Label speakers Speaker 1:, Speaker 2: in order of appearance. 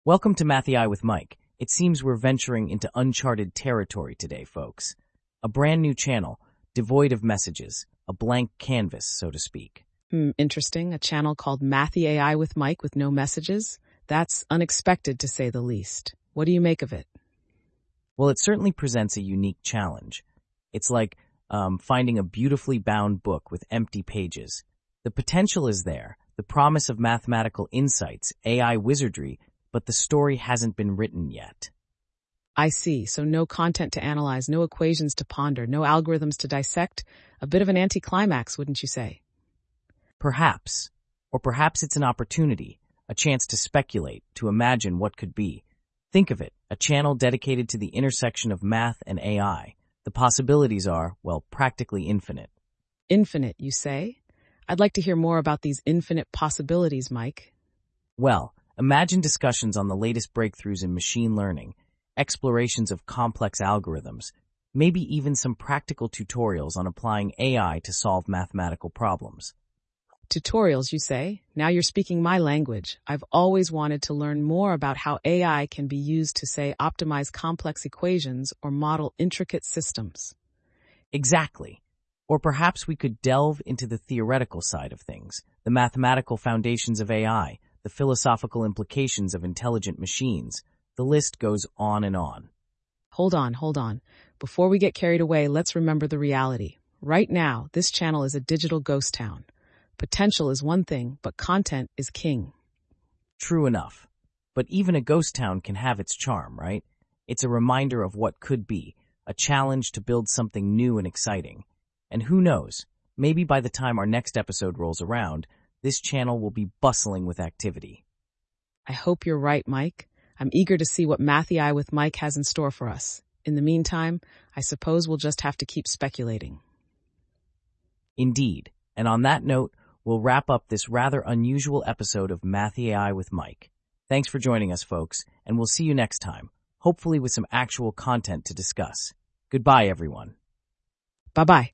Speaker 1: Welcome to Math AI with Mike. It seems we're venturing into uncharted territory today, folks. A brand new channel, devoid of messages, a blank canvas, so to speak.
Speaker 2: Interesting. A channel called Math AI with Mike with no messages? That's unexpected to say the least. What do you make of it?
Speaker 1: Well, it certainly presents a unique challenge. It's like finding a beautifully bound book with empty pages. The potential is there, the promise of mathematical insights, AI wizardry, but the story hasn't been written yet.
Speaker 2: I see. So no content to analyze, no equations to ponder, no algorithms to dissect. A bit of an anticlimax, wouldn't you say?
Speaker 1: Perhaps. Or perhaps it's an opportunity, a chance to speculate, to imagine what could be. Think of it, a channel dedicated to the intersection of math and AI. The possibilities are, well, practically infinite.
Speaker 2: Infinite, you say? I'd like to hear more about these infinite possibilities, Mike.
Speaker 1: Well, imagine discussions on the latest breakthroughs in machine learning, explorations of complex algorithms, maybe even some practical tutorials on applying AI to solve mathematical problems.
Speaker 2: Tutorials, you say? Now you're speaking my language. I've always wanted to learn more about how AI can be used to, say, optimize complex equations or model intricate systems.
Speaker 1: Exactly. Or perhaps we could delve into the theoretical side of things, the mathematical foundations of AI, the philosophical implications of intelligent machines. The list goes on and on.
Speaker 2: Hold on. Before we get carried away, let's remember the reality. Right now, this channel is a digital ghost town. Potential is one thing, but content is king.
Speaker 1: True enough. But even a ghost town can have its charm, right? It's a reminder of what could be, a challenge to build something new and exciting. And who knows, maybe by the time our next episode rolls around, this channel will be bustling with activity.
Speaker 2: I hope you're right, Mike. I'm eager to see what Math AI with Mike has in store for us. In the meantime, I suppose we'll just have to keep speculating.
Speaker 1: Indeed. And on that note, we'll wrap up this rather unusual episode of Math AI with Mike. Thanks for joining us, folks, and we'll see you next time, hopefully with some actual content to discuss. Goodbye, everyone.
Speaker 2: Bye-bye.